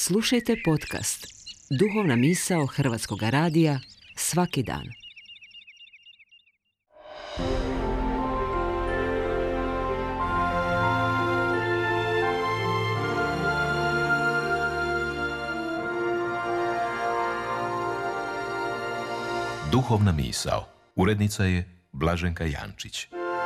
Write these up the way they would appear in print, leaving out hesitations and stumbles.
Slušajte podcast Duhovna misao Hrvatskog radija svaki dan. Duhovna misao. Urednica je Blaženka Jančić.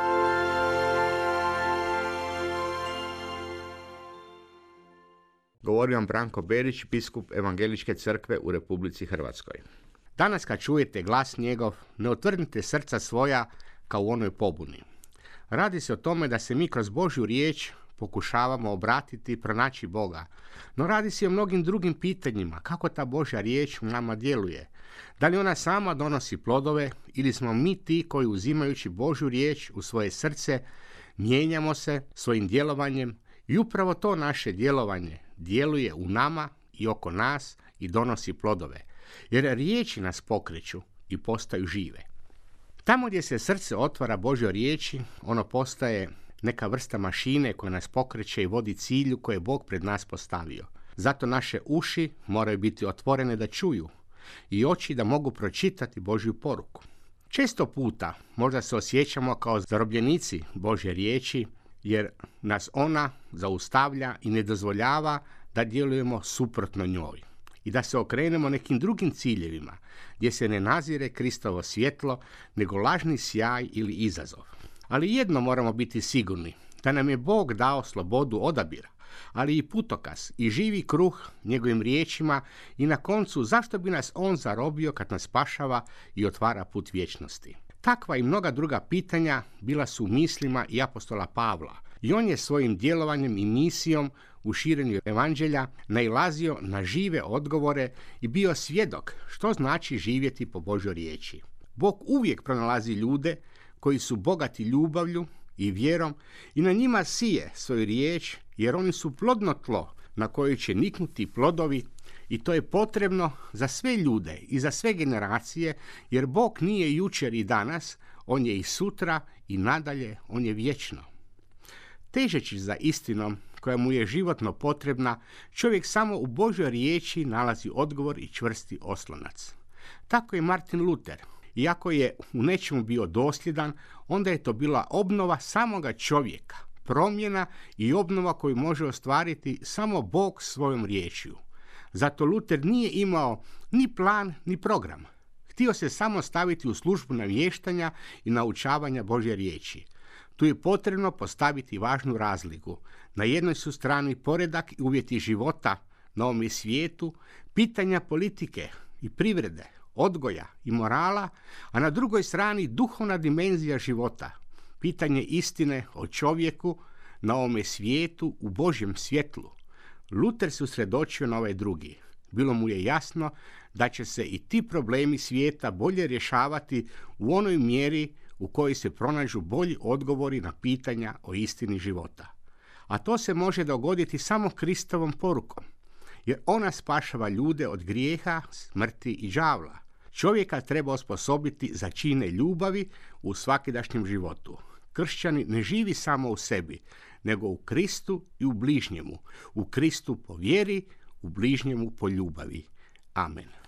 Govori vam Branko Berić, biskup Evangeličke crkve u Republici Hrvatskoj. Danas kad čujete glas njegov, ne otvrdite srca svoja kao u onoj pobuni. Radi se o tome da se mi kroz Božju riječ pokušavamo obratiti i pronaći Boga. No radi se o mnogim drugim pitanjima, kako ta Božja riječ u nama djeluje. Da li ona sama donosi plodove ili smo mi ti koji uzimajući Božju riječ u svoje srce mijenjamo se svojim djelovanjem i upravo to naše djelovanje djeluje u nama i oko nas i donosi plodove. Jer riječi nas pokreću i postaju žive. Tamo gdje se srce otvara Božjoj riječi, ono postaje neka vrsta mašine koja nas pokreće i vodi cilju koje je Bog pred nas postavio. Zato naše uši moraju biti otvorene da čuju i oči da mogu pročitati Božju poruku. Često puta možda se osjećamo kao zarobljenici Božje riječi, jer nas ona zaustavlja i ne dozvoljava da djelujemo suprotno njoj i da se okrenemo nekim drugim ciljevima gdje se ne nazire Kristovo svjetlo, nego lažni sjaj ili izazov. Ali jedno moramo biti sigurni, da nam je Bog dao slobodu odabira, ali i putokaz i živi kruh njegovim riječima i na koncu zašto bi nas on zarobio kad nas spašava i otvara put vječnosti. Takva i mnoga druga pitanja bila su u mislima i apostola Pavla i on je svojim djelovanjem i misijom u širenju evanđelja nailazio na žive odgovore i bio svjedok što znači živjeti po Božjoj riječi. Bog uvijek pronalazi ljude koji su bogati ljubavlju i vjerom i na njima sije svoju riječ, jer oni su plodno tlo na koje će niknuti plodovi i to je potrebno za sve ljude i za sve generacije, jer Bog nije jučer i danas, on je i sutra i nadalje, on je vječno. Težeći za istinom koja mu je životno potrebna, čovjek samo u Božjoj riječi nalazi odgovor i čvrsti oslonac. Tako je Martin Luther. Iako je u nečemu bio dosljedan, onda je to bila obnova samoga čovjeka, promjena i obnova koju može ostvariti samo Bog svojom riječju. Zato Luther nije imao ni plan, ni program. Htio se samo staviti u službu navještanja i naučavanja Božje riječi. Tu je potrebno postaviti važnu razliku. Na jednoj su strani poredak i uvjeti života na ovome svijetu, pitanja politike i privrede, odgoja i morala, a na drugoj strani duhovna dimenzija života, pitanje istine o čovjeku na ovome svijetu u Božjem svjetlu. Luther se usredočio na ovaj drugi. Bilo mu je jasno da će se i ti problemi svijeta bolje rješavati u onoj mjeri u kojoj se pronađu bolji odgovori na pitanja o istini života. A to se može dogoditi samo Kristovom porukom, jer ona spašava ljude od grijeha, smrti i đavla. Čovjeka treba osposobiti za čine ljubavi u svakidašnjem životu. Kršćani ne živi samo u sebi, nego u Kristu i u bližnjemu. U Kristu po vjeri, u bližnjemu po ljubavi. Amen.